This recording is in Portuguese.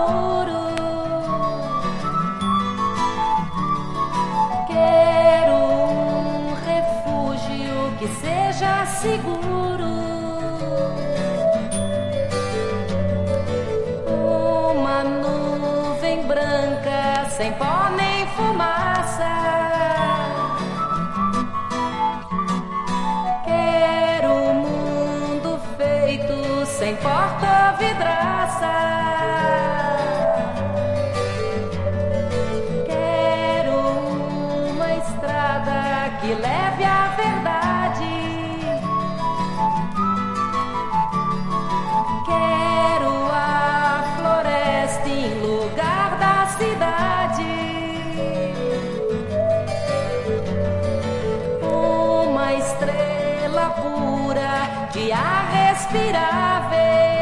muro. Quero um refúgio que seja seguro. Uma nuvem branca sem pó nem fumaça. Quero um mundo feito sem porta ou vidraça. Quero uma estrada que leve à verdade. Quero a floresta em lugar da cidade. Uma estrela pura de ar respirável.